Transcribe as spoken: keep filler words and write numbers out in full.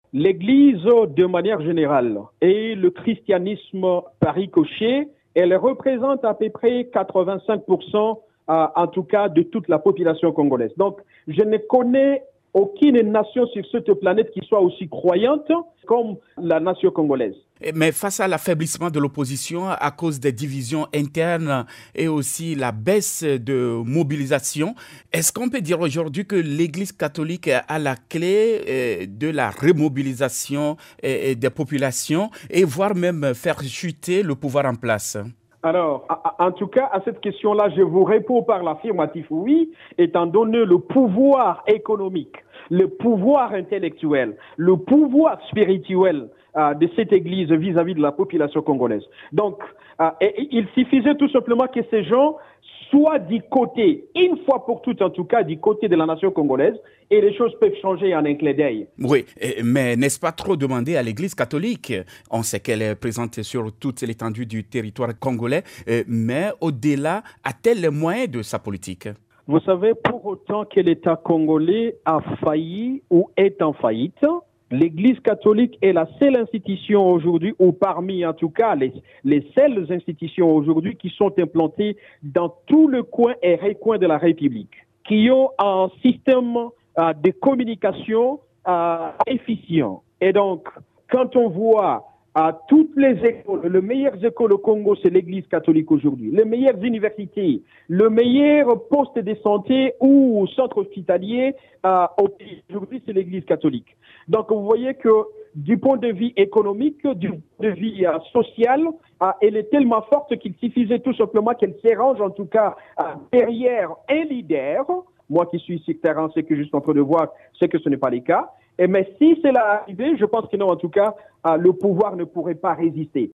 L'Église, de manière générale, et le christianisme par ricochet, elle représente à peu près quatre-vingt-cinq pour cent, euh, en tout cas, de toute la population congolaise. Donc, je ne connais aucune nation sur cette planète qui soit aussi croyante comme la nation congolaise. Mais face à l'affaiblissement de l'opposition à cause des divisions internes et aussi la baisse de mobilisation, est-ce qu'on peut dire aujourd'hui que l'Église catholique a la clé euh, de la remobilisation euh, des populations et voire même faire chuter le pouvoir en place? Alors, en tout cas, à cette question-là, je vous réponds par l'affirmatif oui, étant donné le pouvoir économique, le pouvoir intellectuel, le pouvoir spirituel euh, de cette Église vis-à-vis de la population congolaise. Donc, euh, et, il suffisait tout simplement que ces gens soient du côté, une fois pour toutes en tout cas, du côté de la nation congolaise, et les choses peuvent changer en un clin d'œil. Oui, mais n'est-ce pas trop demander à l'Église catholique? On sait qu'elle est présente sur toute l'étendue du territoire congolais, mais au-delà, a-t-elle les moyens de sa politique? Vous savez, pour autant que l'État congolais a failli ou est en faillite, l'Église catholique est la seule institution aujourd'hui, ou parmi en tout cas les, les seules institutions aujourd'hui qui sont implantées dans tout le coin et recoin de la République, qui ont un système euh, de communication euh, efficient. Et donc, quand on voit à toutes les écoles, les meilleures écoles au Congo, c'est l'Église catholique aujourd'hui. Les meilleures universités, le meilleur poste de santé ou centre hospitalier euh, au pays aujourd'hui, c'est l'Église catholique. Donc, vous voyez que du point de vue économique, du point de vue euh, social, euh, elle est tellement forte qu'il suffisait tout simplement qu'elle s'arrange en tout cas euh, derrière un leader. Moi qui suis sur terrain, c'est que je suis en train de voir, c'est que ce n'est pas le cas. Et mais si cela arrivait, je pense que non, en tout cas, euh, le pouvoir ne pourrait pas résister.